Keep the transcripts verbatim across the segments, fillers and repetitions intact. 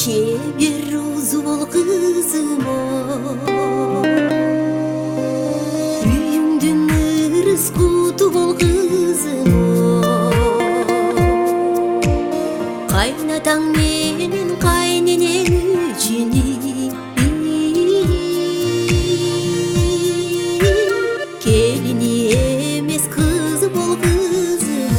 Кебер узу бол кызым үйүңдүн ырыс куту бол кызым кайнатаң менен кайненең үчүн келини эмес кызы бол кызым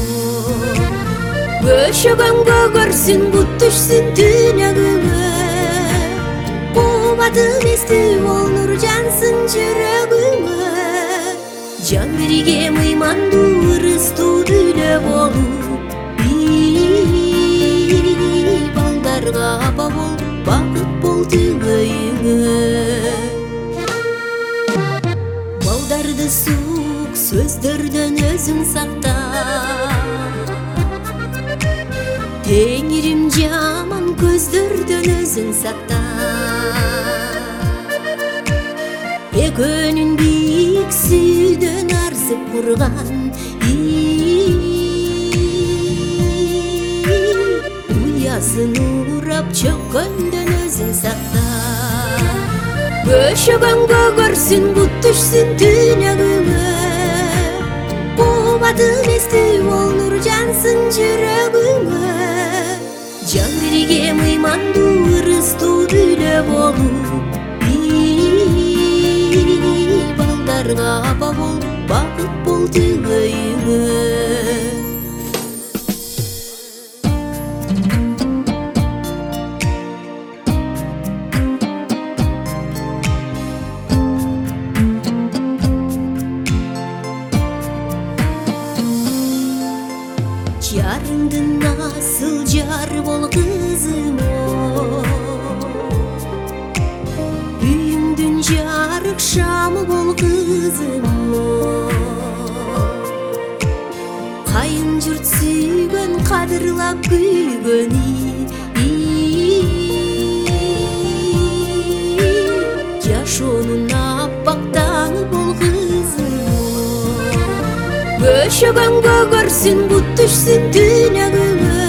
бөшөгөнгө көрсүн бут түшсүн түнөгүңө кубатым эсти бол нур жансын жүрөгүңө жан бирге мыймандуу ырыстуу дүйнө болуп балдарга апа бол бакыт бол түгөйүңө балдарды суук сөздөрдөн өзүң сакта теңирим жаман көздөрдөн өзүң сакта экөөнүн бийик сүйдөн арзып курган уясын урап чөккөндөн өзүң сакта бөшөгөнгө көрсүн бут түшсүн түнөгүңө кубатым эсти бол нур жансын жүрөгүңө жан бирге мыймандуу ырыстуу дүйнө болуп балдарга апа бол бакыт бол түгөйүңө жарыңдын асыл жары бол кызым үйүңдүн жарык шамы бол кызым кайын журт сүйгөн кадырлап күйгөн жашоонун аппак таңы бол кызым бөшөгөнгө көрсүн бут түшсүн түнөгүңө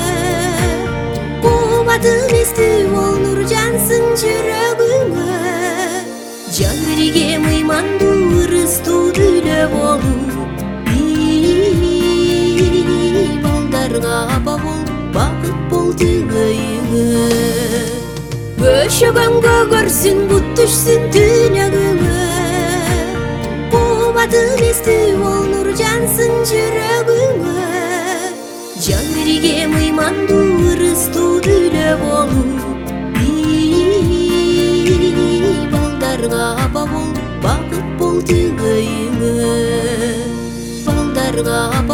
кубатым эсти бол нур жансын жүрөгүңө жан бирге мыймандуу ырыстуу дүйнө болуп балдарга апа бол бакыт бол түгөйүңө бөшөгөнгө көрсүн бут түшсүн түнөгүңө кубатым эсти бол нур жансын жүрөгүңө жан бирге мыймандуу ырыстуу дүйнө болуп балдарга апа бол бакыт бол түгөйүңө балдарга